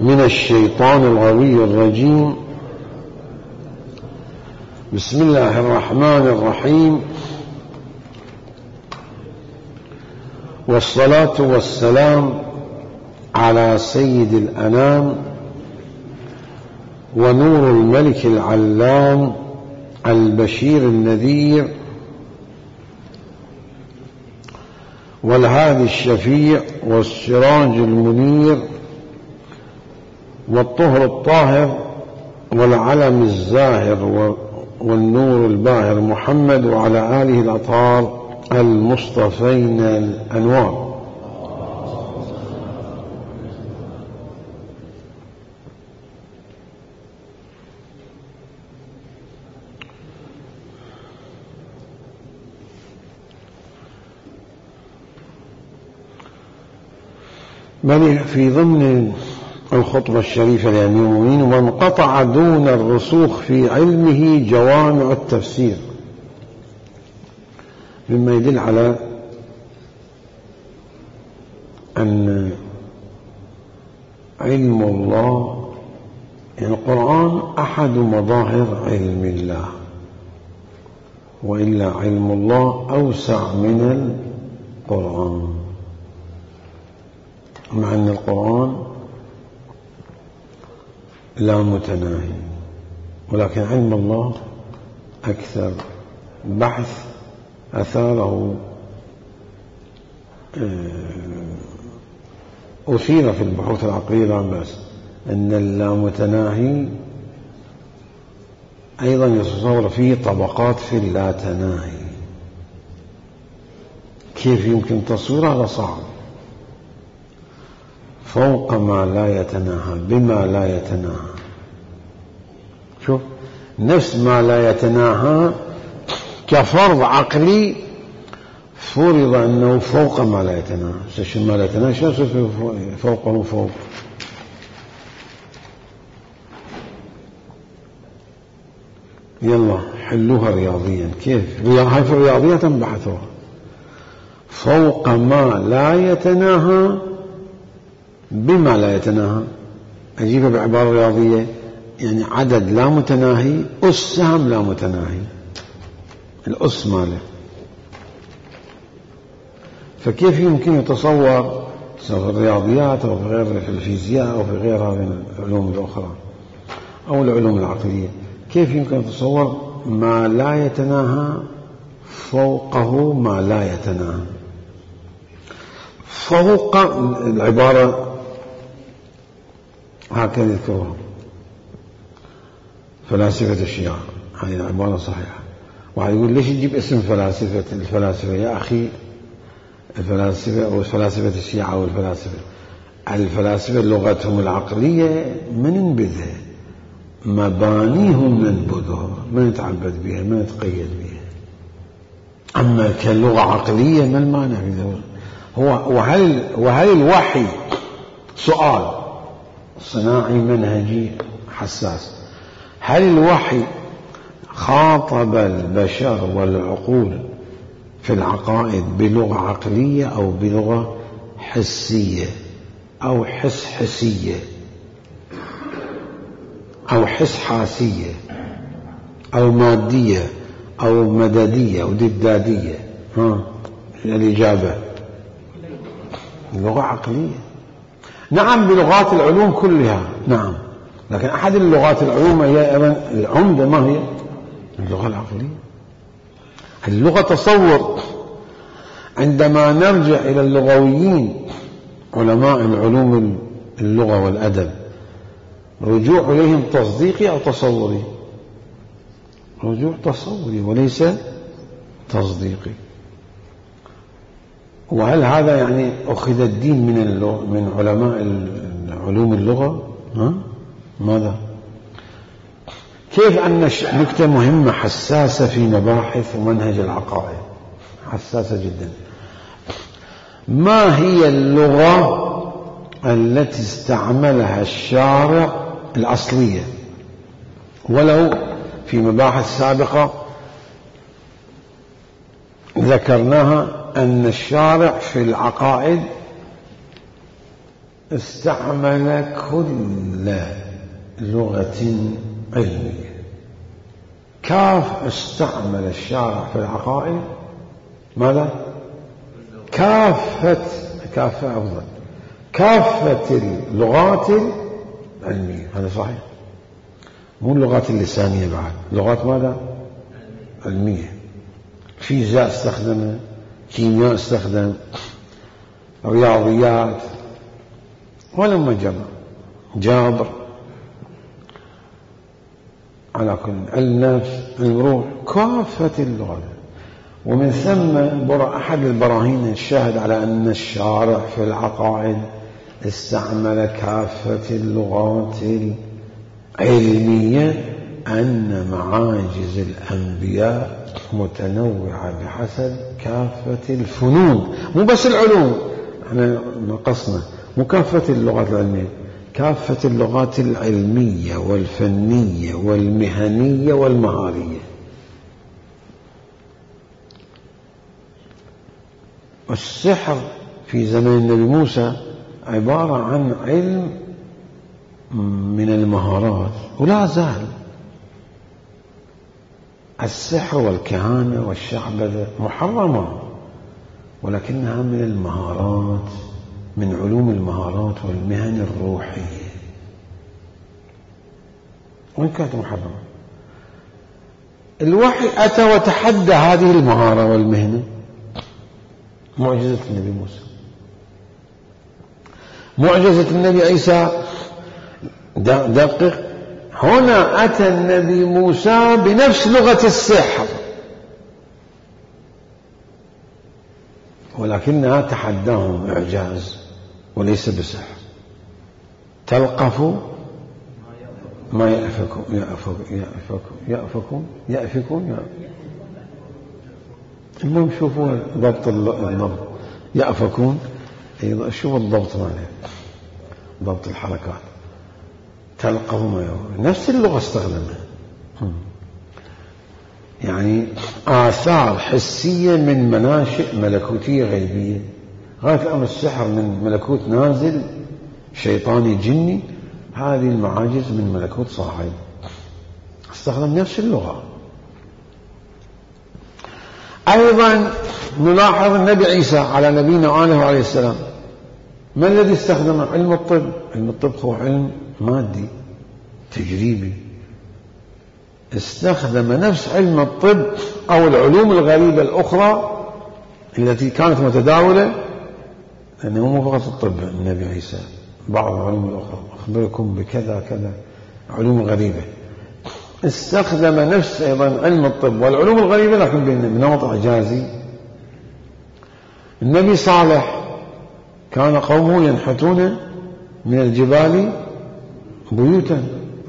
من الشيطان الغوي الرجيم. بسم الله الرحمن الرحيم، والصلاة والسلام على سيد الأنام ونور الملك العلام البشير النذير والهادي الشفيع والسراج المنير والطهر الطاهر والعلم الزاهر والنور الباهر محمد وعلى آله الأطهار المصطفين الأنوار. بل في ضمن الخطبة الشريفة لأمير المؤمنين: وانقطع دون الرسوخ في علمه جوامع التفسير، مما يدل على أن علم الله، يعني القرآن أحد مظاهر علم الله، وإلا علم الله أوسع من القرآن، مع أن القرآن لا متناهي، ولكن علم الله أكثر. بحث أثاره أثير في البحوث العقلية لا بأس، أن اللامتناهي أيضا يتصور فيه طبقات في اللاتناهي. كيف يمكن تصويره؟ هذا صعب. فوق ما لا يتناهى بما لا يتناهى. شوف، نفس ما لا يتناهى كفرض عقلي فرض أنه فوق ما لا يتناهى. ما لا يتناهى شو فوقه فوق؟ يلا حلوها رياضيا. كيف؟ هاي في الرياضية تنبحثوها. فوق ما لا يتناهى بما لا يتناهى. أجيبها بعبارة رياضية، يعني عدد لا متناهي أس سهم لا متناهي، الأس ماله. فكيف يمكن يتصور في الرياضيات أو في غير في الفيزياء أو في غيرها من العلوم الأخرى أو العلوم العقلية، كيف يمكن يتصور ما لا يتناهى فوقه ما لا يتناهى؟ فوق العبارة هكذا يذكرها فلاسفة الشيعة، هذه عبارة صحيحة. واحد يقول: ليش تجيب اسم الفلاسفة يا أخي؟ الفلاسفة أو فلاسفة الشيعة أو الفلاسفة لغتهم العقلية ما ننبذها، مبانيهم ننبذها، ما نتعبد بها، ما نتقيد بها. أما كلغة عقلية ما المعنى في ذلك؟ وهل الوحي سؤال صناعي منهجي حساس، هل الوحي خاطب البشر والعقول في العقائد بلغة عقلية أو بلغة حسية أو حسية أو حاسية أو مادية أو مددية أو ددادية؟ الإجابة لغة عقلية. نعم، بلغات العلوم كلها، نعم، لكن أحد اللغات العلوم هي العمدة. ما هي؟ اللغة العقلية. اللغة تصور. عندما نرجع إلى اللغويين علماء العلوم اللغة والأدب، رجوع إليهم تصديقي أو تصوري؟ رجوع تصوري وليس تصديقي. وهل هذا يعني أخذ الدين من علماء علوم اللغة؟ ماذا؟ كيف أن نكتة مهمة حساسة في مباحث ومنهج العقائد، حساسة جدا. ما هي اللغة التي استعملها الشارع الأصلية؟ ولو في مباحث سابقة ذكرناها أن الشارع في العقائد استعمل كل لغة علمية. كاف استعمل الشارع في العقائد ماذا؟ كافة أفضل، كافة اللغات العلمية. هذا صحيح، مو اللغات اللسانية، بعد لغات ماذا؟ علمية. فيزياء استخدمها، كيمياء استخدم، رياضيات، ولما جابر على كل النفس، الروح، كافة اللغات. ومن ثم أحد البراهين الشاهد على أن الشارع في العقائد استعمل كافة اللغات العلمية أن معاجز الأنبياء متنوعة بحسب كافة الفنون، مو بس العلوم، احنا نقصنا، مو كافة اللغات العلمية، كافة اللغات العلمية والفنية والمهنية والمهارية. والسحر في زمن النبي موسى عبارة عن علم من المهارات، ولا زال السحر والكهانة والشعبذة محرمة، ولكنها من المهارات، من علوم المهارات والمهن الروحية، وإن كانت محرمة. الوحي أتى وتحدى هذه المهارة والمهنة. معجزة النبي موسى، معجزة النبي عيسى، دقق، هنا أتى النبي موسى بنفس لغة السحر، ولكنها تحداهم إعجاز وليس بسحر. تلقفوا ما يأفكون. المهم شوفوا ضبط الضبط، يأفكون، شوفوا الضبط ماله، ضبط الحركات. تلقفوا ما يأفكون، نفس اللغة استخدمها، يعني آثار حسية من مناشئ ملكوتية غيبية. غاية الأمر السحر من ملكوت نازل شيطاني جني، هذه المعاجز من ملكوت صاعد، استخدم نفس اللغة. أيضا نلاحظ النبي عيسى على نبينا وآله عليه السلام، ما الذي استخدمه؟ علم الطب. علم الطب هو علم مادي تجريبي، استخدم نفس علم الطب أو العلوم الغريبة الأخرى التي كانت متداولة، لأنه مو فقط الطب النبي عيسى، بعض العلوم الأخرى، أخبركم بكذا كذا، علوم غريبة. استخدم نفس أيضا علم الطب والعلوم الغريبة، لكن بنمط إعجازي. النبي صالح كان قومه ينحتون من الجبال بيوتا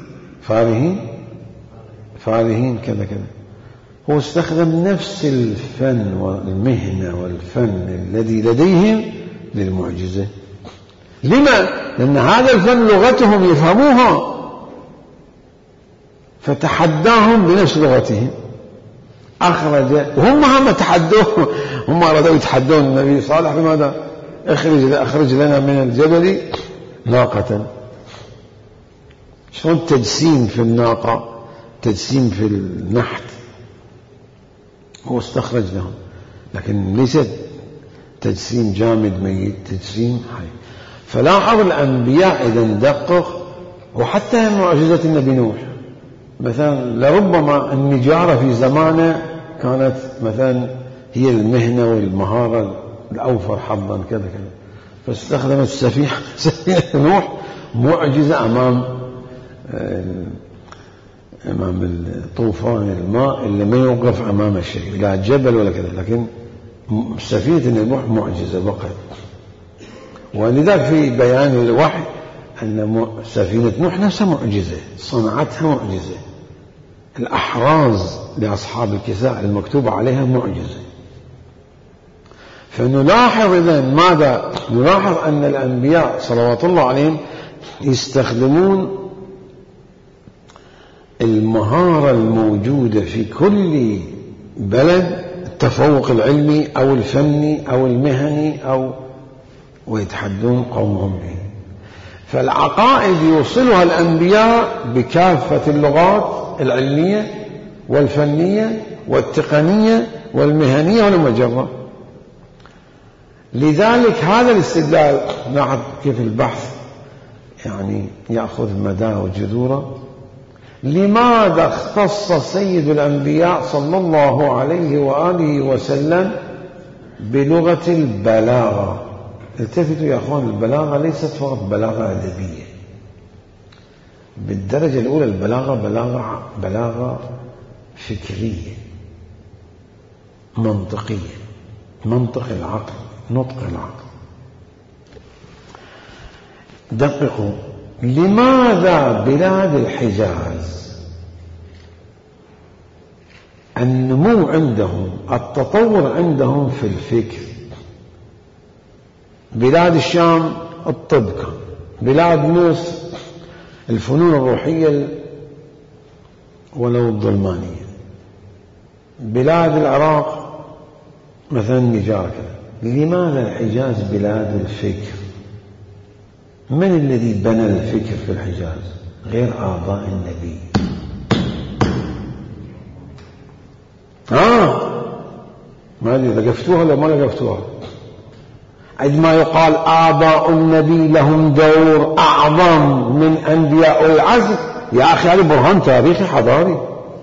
فارهين كذا كذا. هو استخدم نفس الفن والمهنة والفن الذي لديهم للمعجزة. لما؟ لأن هذا الفن لغتهم يفهموها، فتحداهم بنفس لغتهم، أخرج. وهم تحدوه، هم أرادوا يتحدون النبي صالح بماذا؟ أخرج لنا من الجبل ناقة. شلون تجسيم في الناقة، تجسيم في النحت، هو استخرج لهم، لكن ليست تجسيم جامد ميت، تجسيم حي. فلاحظ الأنبياء إذا دقق، وحتى معجزة النبي نوح مثلا، لربما النجارة في زمانه كانت مثلا هي المهنة والمهارة الأوفر حظا كذا كذا، فاستخدمت سفينة نوح معجزة أمام الطوفان، الماء اللي ما يوقف أمام الشيء، لا جبل ولا كذا، لكن سفينة نوح معجزة بقت. ولذلك في بيان الوحي أن سفينة نوح نفسها معجزة، صنعتها معجزة. الأحراز لأصحاب الكساء المكتوب عليها معجزة. فنلاحظ إذن ماذا؟ نلاحظ أن الأنبياء صلوات الله عليهم يستخدمون المهارة الموجودة في كل بلد، التفوق العلمي أو الفني أو المهني، ويتحدون قومهم به. فالعقائد يوصلها الأنبياء بكافة اللغات العلمية والفنية والتقنية والمهنية والمجرة. لذلك هذا الاستدلال نعرف كيف البحث يعني يأخذ مداه وجذوره. لماذا اختص سيد الأنبياء صلى الله عليه وآله وسلم بلغة البلاغة؟ التفتوا يا أخوان، البلاغة ليست فقط بلاغة أدبية، بالدرجة الأولى البلاغة بلاغة فكرية منطقية، منطق العقل، نطق العقل. دققوا، لماذا بلاد الحجاز النمو عندهم، التطور عندهم في الفكر؟ بلاد الشام الطب كان، بلاد مصر الفنون الروحية ولو الظلمانية، بلاد العراق مثلا النجارة كذا. لماذا الحجاز بلاد الفكر؟ من الذي بنى الفكر في الحجاز غير آباء النبي؟ ما أدري لقفتوها ولا ما لقفتوها. عندما يقال آباء النبي لهم دور أعظم من أنبياء العزم، يا أخي هذا برهان تاريخي حضاري.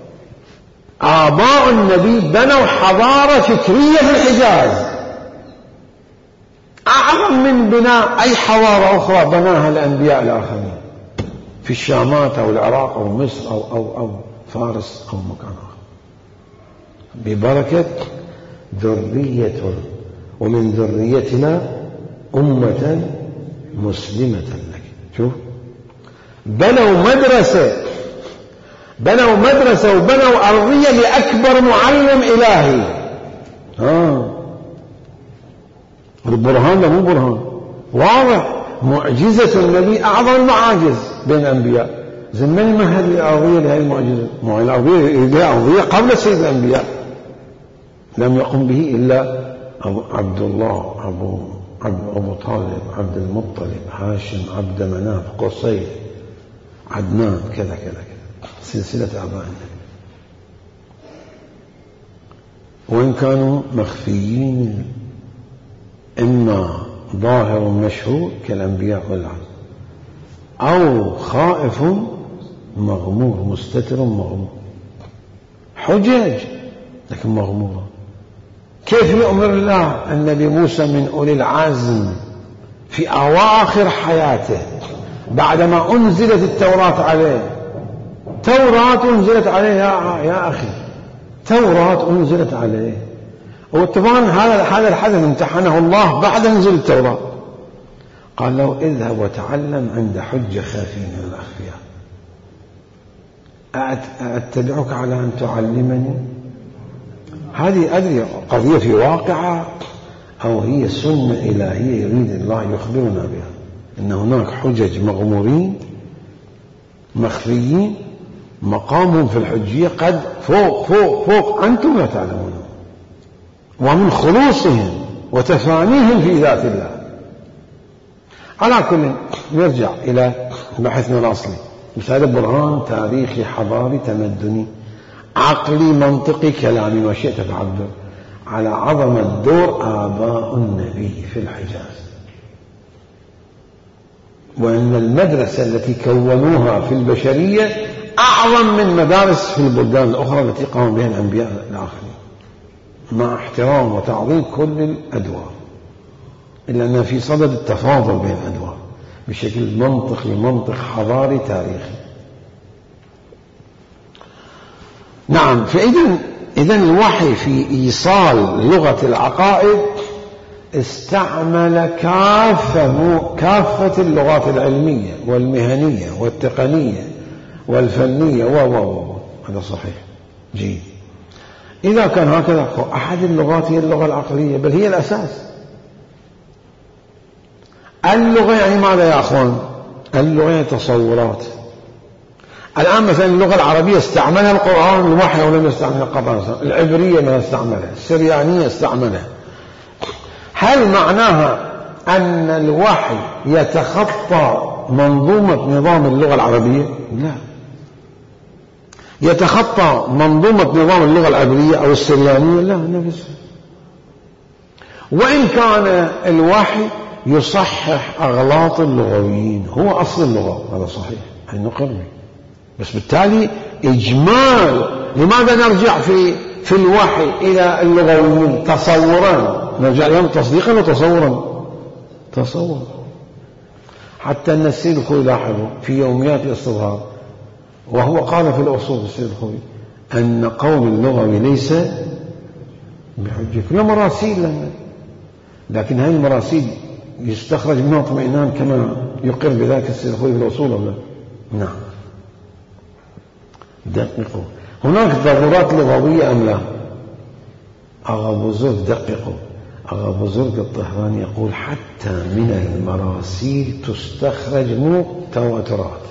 آباء النبي بنوا حضارة فكرية في الحجاز أعظم من بناء أي حضارة أخرى بناها الأنبياء الآخرين في الشامات أو العراق أو مصر أو فارس أو مكان آخر، ببركة ذرية ومن ذريتنا أمة مسلمة لك. شوف، بنوا مدرسة وبنوا أرضية لأكبر معلم إلهي. البرهان ده مو برهان واضح. معجزة النبي أعظم المعاجز بين الأنبياء. من المهد الأرضية لهذه المعجزة؟ الأرضية قبل سيد الأنبياء لم يقم به إلا عبد الله، أبو طالب، عبد المطلب، هاشم، عبد مناف، قصي، عدنان، كذا كذا كذا، سلسلة آباء النبي. وإن كانوا مخفيين، إما ظاهر مشهور كالأنبياء والعزم، أو خائف مغمور، مستتر مغمور، حجج لكن مغمورة. كيف يؤمر الله النبي موسى من أولي العزم في أواخر حياته بعدما أنزلت التوراة عليه؟ توراة أنزلت عليه يا أخي، توراة أنزلت عليه. وطبعا هذا الحدث امتحنه الله بعد نزول التوراة. قال له اذهب وتعلم عند حجة خافي من الأخفياء. أتبعك على أن تعلمني؟ هذه أدري قضية في واقعة أو هي سنة إلهية يريد الله يخبرنا بها، إن هناك حجج مغمورين مخفيين مقامهم في الحجية قد فوق أنتم لا تعلمون، ومن خلوصهم وتفانيهم في ذات الله. على كل نرجع إلى بحثنا الأصلي. هذا برهان تاريخي حضاري تمدني عقلي منطقي كلامي ما شئت تعبر على عظمة دور آباء النبي في الحجاز، وأن المدرسة التي كونوها في البشرية أعظم من مدارس في البلدان الأخرى التي قاموا بها الأنبياء الآخرين، مع احترام وتعظيم كل الأدوار، إلا أن في صدد التفاضل بين الأدوار بشكل منطقي، منطق حضاري تاريخي. نعم، فإذا الوحي في إيصال لغة العقائد استعمل كافة اللغات العلمية والمهنية والتقنية والفنية هذا صحيح جيد. إذا كان هكذا أحد اللغات هي اللغة العقلية، بل هي الأساس. اللغة يعني ماذا يا أخوان؟ اللغة يعني تصورات. الآن مثلا اللغة العربية استعملها القرآن الوحي ولم يستعملها القرآن، العبرية ما استعملها، السريانية استعملها. هل معناها أن الوحي يتخطى منظومة نظام اللغة العربية؟ لا. يتخطى منظومة نظام اللغة العبرية أو السريانية؟ لا، نفسه. وإن كان الوحي يصحح أغلاط اللغويين، هو أصل اللغة، هذا صحيح، أي نقر، بس بالتالي إجمال. لماذا نرجع في الوحي إلى اللغويين تصورا؟ نرجع لهم تصديقا وتصورا. تصور. حتى أن السيد الخوئي لاحظوا في يوميات الاستظهار، وهو قال في الأصول السيد الخوئي أن قول اللغوي ليس بحجة، كلها مراسيل لنا، لكن هذه المراسيل يستخرج منها اطمئنان كما يقر بذلك السيد الخوئي في الأصول ولا؟ نعم. دققوا، هناك ضرورات لغوية أم لا؟ أغا بزرگ دققوا، أغا بزرگ الطهراني يقول حتى من المراسيل تستخرج من تواترات.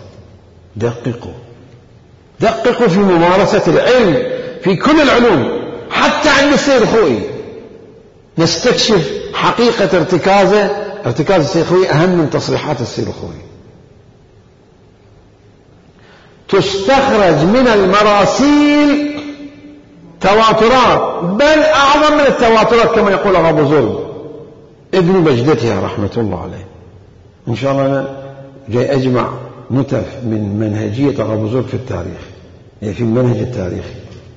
دققوا في ممارسة العلم في كل العلوم، حتى عند السيد الخوئي نستكشف حقيقة ارتكاز السيد الخوئي أهم من تصريحات السيد الخوئي. تستخرج من المراسيل تواترات، بل أعظم من التواترات كما يقول أغا بزرگ ابن بجدتها رحمة الله عليه. إن شاء الله أنا جاي أجمع نتف من منهجية أغا بزرگ في التاريخ، يعني في المنهج التاريخي.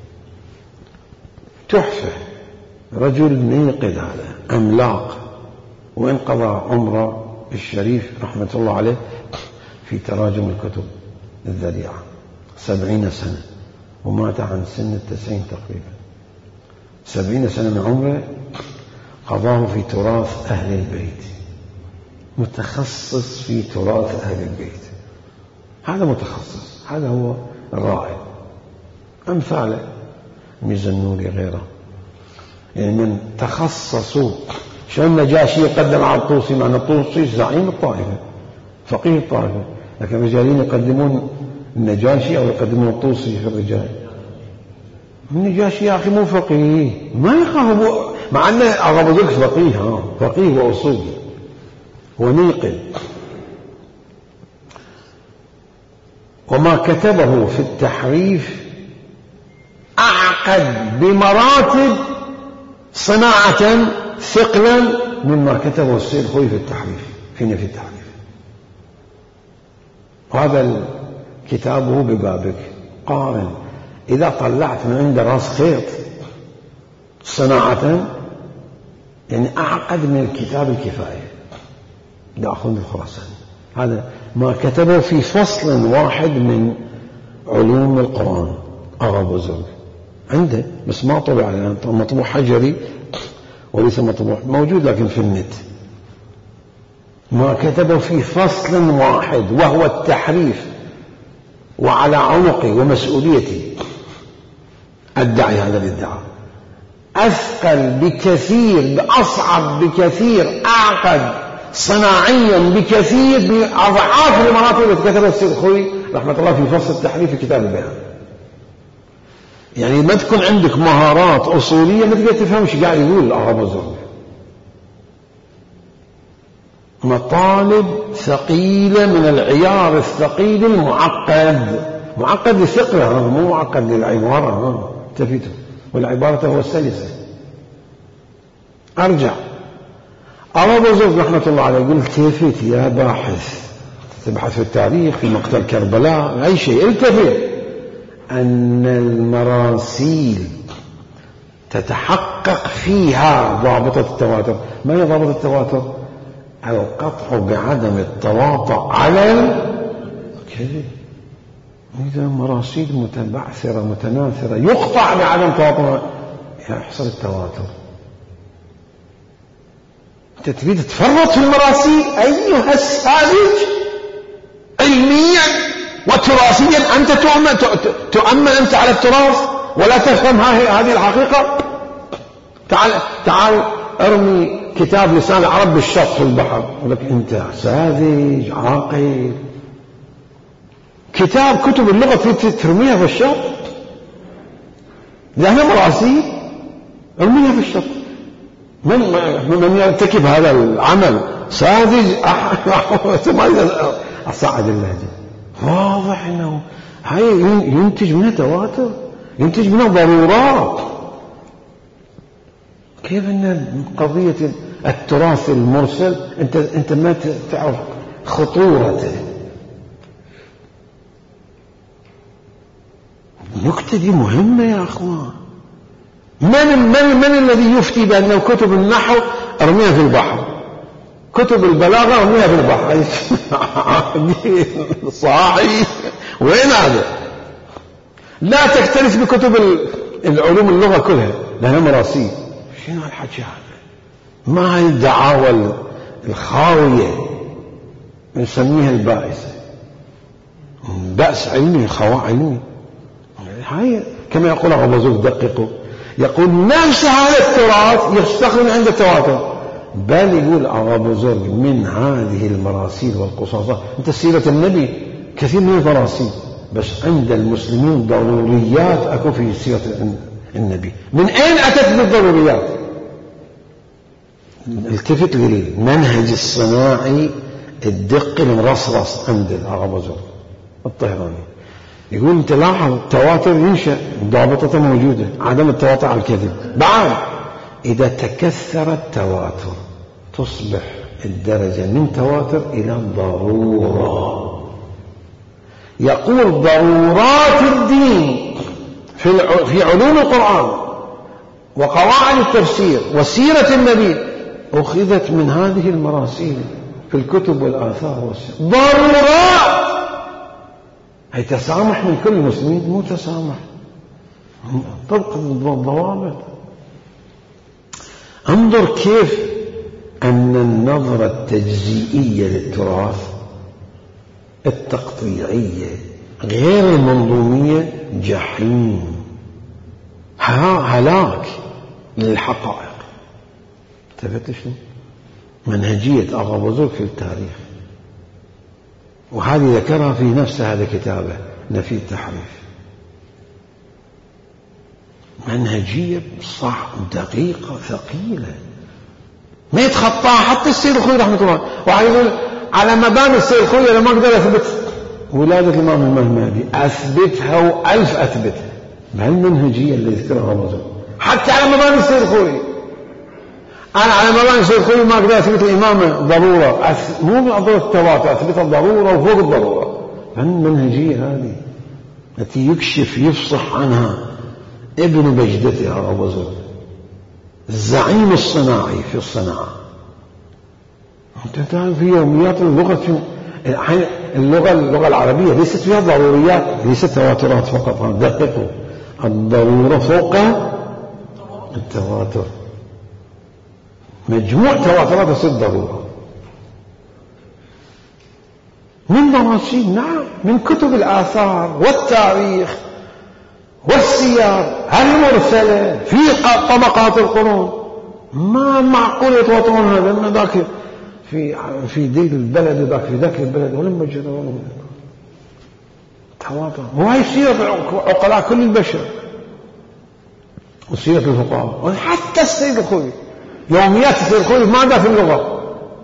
تحفة، رجل نيقظ، هذا عملاق، وإن قضى عمره الشريف رحمة الله عليه في تراجم الكتب الذريعة 70 سنة، ومات عن سن 90 تقريبا. 70 سنة من عمره قضاه في تراث أهل البيت، متخصص في تراث أهل البيت. هذا متخصص، هذا هو الرائد. أمثاله ميزنوري غيره، يعني من تخصصوا. شو النجاشي يقدم على الطوسي، مع الطوسي زعيم الطائفة، فقيه الطائفة، لكن الرجالين يقدمون النجاشي أو يقدمون الطوسي في الرجال. النجاشي يا أخي مو فقيه، ما يخاف، مع أنه أغا بزرگ فقيه وأصولي ونيقظ. وما كتبه في التحريف أعقد بمراتب صناعة ثقلا مما كتبه السيد الخوئي في التحريف، في نفي التحريف. وهذا كتابه ببابك، قارن إذا طلعت من عند راس خيط صناعة، يعني أعقد من الكتاب الكفاية لأخونا الخراساني. هذا ما كتبه في فصل واحد من علوم القرآن أغا بزرگ عنده، بس ما طبع عليه، مطبوع حجري وليس مطبوع موجود لكن في النت. ما كتبه في فصل واحد وهو التحريف، وعلى عنقي ومسؤوليتي أدعي هذا الادعاء، أثقل بكثير، أصعب بكثير، أعقد صناعيا بكثير، بأضعاف المراتب التي كتبها السيد الخوئي رحمة الله في فصل التحريف في كتاب البيان. يعني ما تكون عندك مهارات أصولية ما تقدر تفهم ايش قاعد يقول أغا بزرگ. مطالب ثقيلة من العيار الثقيل المعقد، معقد للفقه، مو معقد للعبارة، تفيته، والعبارة هو السلسة. أرجع أغا بزرگ رحمة الله عليه يقول التفت يا باحث، تبحث في التاريخ في مقتل كربلاء أي شيء، التفت أن المراسيل تتحقق فيها ضابطة التواتر. ما هي ضابطة التواتر؟ القطع بعدم التواطؤ على الكذب. إذا مراسيل متبعثرة متناثرة يقطع بعدم تواطؤ، يحصل التواتر. أنت تريد تفرط في المراسيل أيها الساذج، علميا وتراثيا أنت تؤمن أنت على التراث ولا تفهم هذه الحقيقة. تعال ارمي كتاب لسان العرب بالشط في البحر، يقول لك أنت ساذج عاقل. كتب اللغة ترميها في الشط، لأنها مراسيل، ارميها في الشط. من يرتكب هذا العمل ساذج. أصعد اللهجة. واضح أنه هاي ينتج منها تواتر، ينتج منها ضرورات. كيف أن قضية التراث المرسل أنت ما تعرف خطورته. النكتة دي مهمة يا أخوان. من الذي يفتي بأن كتب النحو أرميها في البحر، كتب البلاغة أرميها في البحر؟ صاحي وين هذا؟ لا تكترث بكتب العلوم اللغة كلها لأنها مراسيل. شنو هالحكي هذا؟ ما هي الدعاوى الخاوية نسميها البائسة. بأس علمي، خواء علمي. هاي كما يقول غبزوك دققوا، يقول نفس هذا التراث يستخدم عند التواتر، بل يقول أغابوزور من هذه المراسيل والقصاصات. أنت سيرة النبي كثير من المراسيل، بس عند المسلمين ضروريات أكو في سيرة النبي. من أين أتت بالضروريات؟ التفت للمنهج الصناعي الدقي المرصرص عند الأغابوزور الطهراني. يقول أنت لاحظ التواتر ينشأ ضابطته موجودة، عدم التواتر على الكذب. بعد إذا تكثر التواتر تصبح الدرجة من تواتر إلى ضرورة. يقول ضرورات الدين في علوم القرآن وقواعد التفسير وسيرة النبي أخذت من هذه المراسيل في الكتب والآثار والسير. ضرورات. هي تسامح من كل المسلمين؟ مو تسامح، طبق الضوابط. انظر كيف أن النظرة التجزئية للتراث التقطيعية غير المنظومية جحيم، هلاك للحقائق. التفت شنو منهجية أغابوزور في التاريخ، وهذه ذكرها في نفس هذا كتابه نفي التحريف. منهجية صح دقيقة ثقيلة ما يتخطاها حتى السيد الخوي رحمة الله. واحد يقول على مباني السيد الخوي أنا ما أقدر أثبت ولادة الإمام المهدي، أثبتها وألف أثبتها. بهالمنهجية اللي ذكرها أغابوزور حتى على مباني السيد الخوي. أنا على مباني السيد الخوي ما أقدر أثبت الإمامة ضرورة، مو بضرورة التواتر، أثبتها الضرورة وفوق الضرورة. المنهجية هذه التي يكشف يفصح عنها ابن بجدته أغابوزور الزعيم الصناعي في الصناعة. أنت تعرف في يوميات اللغة، اللغة العربية ليست فيها ضروريات، ليست تواترات فقط. دققوا، الضرورة فوق التواتر. مجموع تواترات تصير ضرورة من مراسيل، نعم، من كتب الآثار والتاريخ والسير المرسلة في طبقات القرون. ما معقول يتواترون هذا من ذاك في ديك البلد وذاك في ذاك البلد ولا مجرد ولا تواتر. وهي يصير في عقلاء كل البشر وسيرة الفقهاء. وحتى السيد الخوي يوميات السيد الخوي ماذا في اللغة؟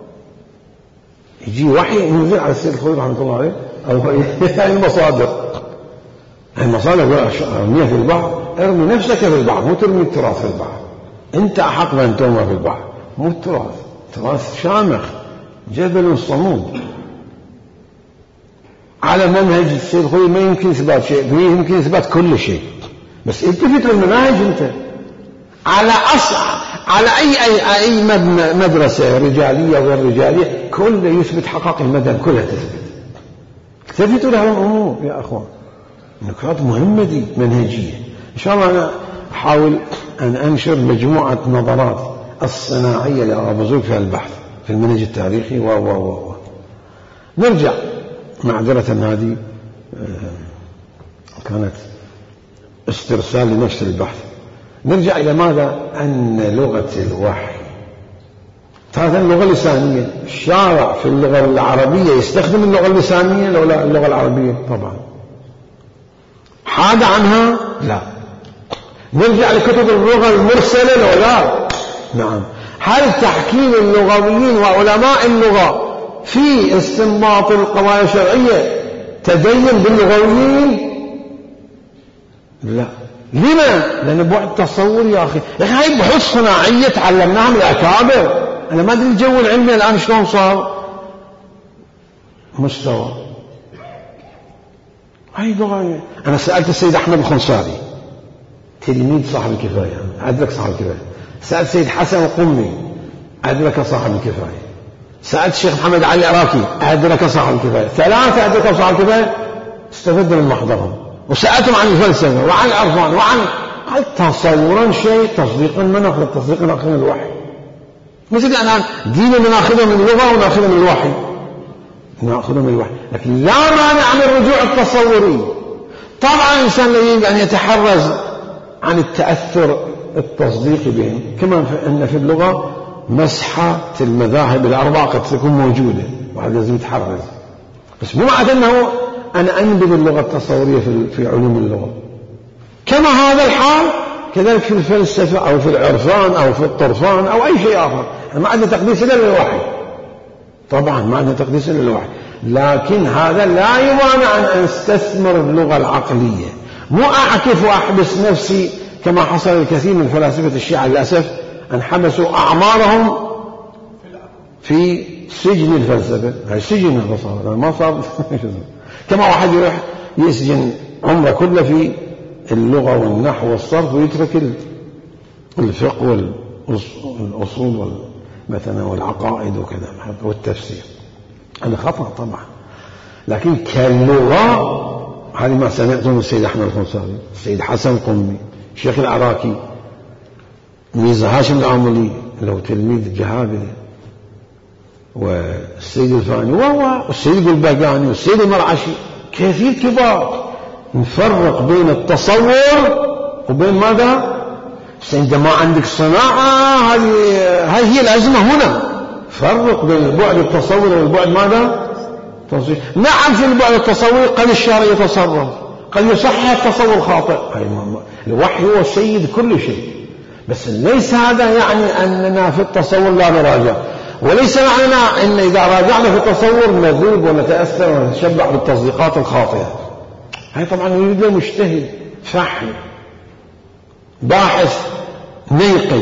يجي وحي ينزل على السيد الخوي رحمة الله عليه أو المصادر. المصادر ارميها في البحر، ارمي نفسك في البحر، مو ترمي التراث في البحر. انت احق بان ترمى في البحر، مو التراث. تراث شامخ جبل صمود على منهج السيد الخوي. ما يمكن اثبات شيء، ما يمكن اثبات كل شيء، بس التفت للمناهج. انت على على اي مدرسه رجاليه وغير رجاليه كله يثبت حقائق المذهب كلها تثبت. التفتوا لهذه الامور يا اخوان، نقاط مهمة دي منهجية. إن شاء الله أنا أحاول أن أنشر مجموعة نظرات الصناعية لأغابوزور في البحث في المنهج التاريخي نرجع معذرة، هذه كانت استرسال لنفس البحث. نرجع إلى ماذا؟ أن لغة الوحي هذا اللغة اللسانية. الشارع في اللغة العربية يستخدم اللغة اللسانية لو لا اللغة العربية؟ طبعا. حاد عنها؟ لا. نرجع لكتب اللغة المرسلة لو لا؟ نعم. هل تحكيم اللغويين وعلماء اللغة في استنباط القضايا الشرعية تدين باللغويين؟ لا. لما؟ لأن بعد تصور يا أخي. هاي بحوث صناعية تعلمناها من الأكابر. أنا ما أدري الجو العلمي الآن شلون صار مستوى. هاي لغة. أنا سألت السيد أحمد الخنصاري تلميذ صاحب الكفاية، أدرك صاحب الكفاية. سألت السيد حسن القمي، أدرك صاحب الكفاية. سألت الشيخ محمد علي العراقي، أدرك صاحب الكفاية. 3 أدركوا صاحب الكفاية، استفدنا من محضرهم. وسألتهم عن الفلسفة وعن العرفان وعن تصورا شيء، تصديقا ما نأخذ تصديقا نأخذ من الوحي. مثل الآن ديننا نأخذه من اللغة ونأخذه من الوحي، نأخذه من الوحي، لكن لا مانع من الرجوع التصوري. طبعا الإنسان لا يجب أن يتحرز عن التأثر التصديقي بهم، كما أن في اللغة مسحة المذاهب الأربعة قد تكون موجودة، وهذا لازم يتحرز. بس مو معنى أنه أنا أنبذ اللغة التصورية في علوم اللغة. كما هذا الحال كذلك في الفلسفة أو في العرفان أو في الطرفان أو أي شيء آخر. ما عندنا تقديس إلا للوحي، طبعا ما عندنا تقديس إلا للوحي، لكن هذا لا يمانع أن أستثمر اللغة العقلية. مو أعكف وأحبس نفسي كما حصل الكثير من فلاسفة الشيعة للأسف، أن حبسوا أعمارهم في سجن الفلسفة. هاي سجن الفلسفة ما صار كما واحد يروح يسجن عمره كله في اللغة والنحو والصرف ويترك الفقه والأصول مثلا والعقائد وكذا والتفسير. هذا خطأ طبعا. لكن كاللغة هذه ما سمعته من السيد أحمد الخنصاري، السيد حسن القمي، الشيخ العراقي، ميرزا هاشم العاملي له تلميذ الجهابذة، والسيد الفاني والسيد الباقاني والسيد المرعشي، كثير كبار. نفرق بين التصور وبين ماذا؟ عندما عندك صناعة هذه هي الأزمة هنا. فرق بين البعد التصوري والبعد ماذا؟ تصوير. نعم في البعد التصوري قد الشارع يتصرف، قد يصحح التصور الخاطئ. الوحي هو سيد كل شيء، بس ليس هذا يعني أننا في التصور لا نراجع، وليس معنى أن إذا راجعنا في التصور نذوب ونتأثر ونتشبع بالتصديقات الخاطئة. هذا طبعا يريد له مجتهد فحم باحث نيقي.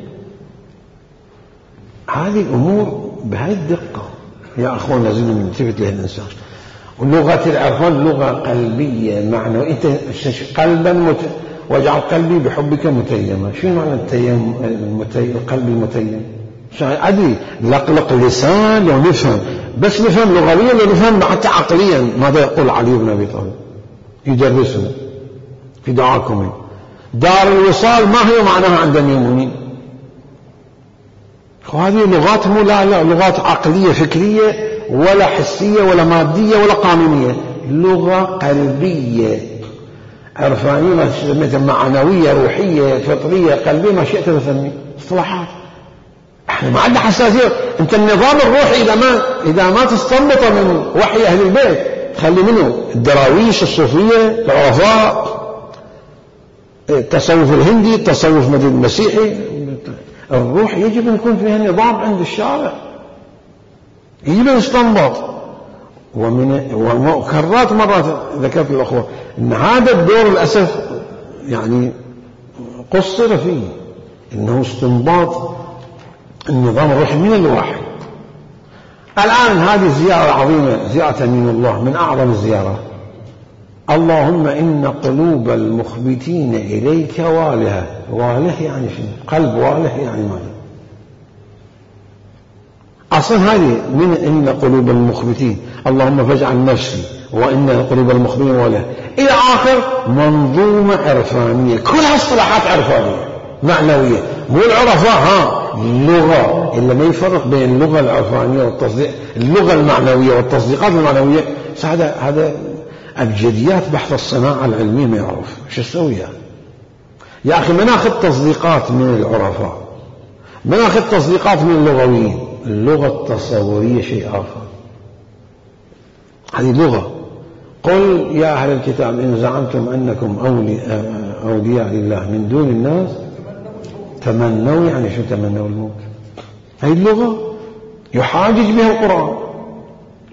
هذه الأمور بهذه الدقة يا أخوان لازم نلتفت لها الإنسان. ولغة العرفان لغة قلبية معنوية. أنت قلبا واجعل قلبي بحبك متيما. شو معنى القلب المتيم؟ أدري لقلق اللسان لو نفهم، بس نفهم لغويا لو نفهم حتى عقليا ماذا يقول علي بن أبي طالب. يدرسنا في دعاكم دار الوصال ما هي معناها عند المؤمنين. وهذه لغات مو لا لغات عقلية فكرية ولا حسية ولا مادية ولا قانونية، لغة قلبية عرفانية، ما سميتها معنوية روحية فطرية قلبية، ما شئت تسمي اصطلاحات. احنا ما عندنا حساسية. انت النظام الروحي اذا ما تستنبط من وحي اهل البيت تخلي منه الدراويش الصوفية العرفاء التصوف الهندي التصوف المسيحي. الروح يجب أن يكون فيها نظام عند الشارع، يجب أن يستنبط. وكرات مرات ذكرت الأخوة أن هذا الدور للأسف يعني قصر فيه، أنه استنباط النظام الروحي من الوحي. الآن هذه الزيارة العظيمة زيارة تميم الله من أعظم الزيارات. اللهم إن قلوب المخبتين إليك والهة. واله يعني شنو؟ قلب واله يعني ماذا؟ أصلا هذه من إن قلوب المخبتين اللهم فاجعل نفسي وإن قلوب المخبتين والهة إلى آخر منظومة عرفانية كلها اصطلاحات عرفانية معنوية. مو العرفاء اللغة إلا ما يفرق بين اللغة العرفانية والتصديق، اللغة المعنوية والتصديقات المعنوية. هذا أبجديات بحث الصناعة العلمية ما يعرف شو اسوي يا أخي. ما ناخذ تصديقات من العرفاء، ما ناخذ تصديقات من اللغويين. اللغة التصورية شيء آخر. هذه لغة. قل يا أهل الكتاب إن زعمتم أنكم أولياء لله من دون الناس تمنوا. يعني شو تمنوا؟ الموت. هذه اللغة يحاجج بها القرآن.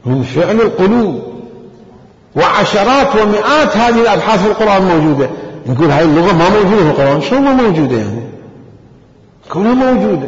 من فعل القلوب، وعشرات ومئات هذه الأبحاث في القرآن موجودة. نقول هاي اللغة ما موجودة في القرآن، شو ما موجودة يعني؟ كلها موجودة.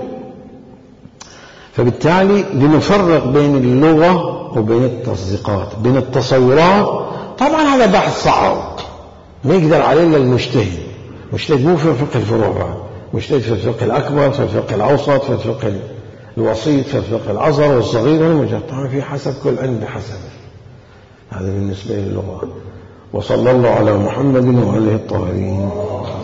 فبالتالي لنفرق بين اللغة وبين التصديقات، بين التصورات. طبعا هذا بحث صعب ما يقدر عليه إلا المجتهد. مجتهد مو في فقه الفروع، مجتهد في الفقه الأكبر، في الفقه الأوسط، في الفقه الوسيط، في الفقه الأصغر والصغير والمجرد. طبعا في حسب كل علم بحسب. هذا بالنسبة للغة. وصلى الله على محمد وآله الطاهرين.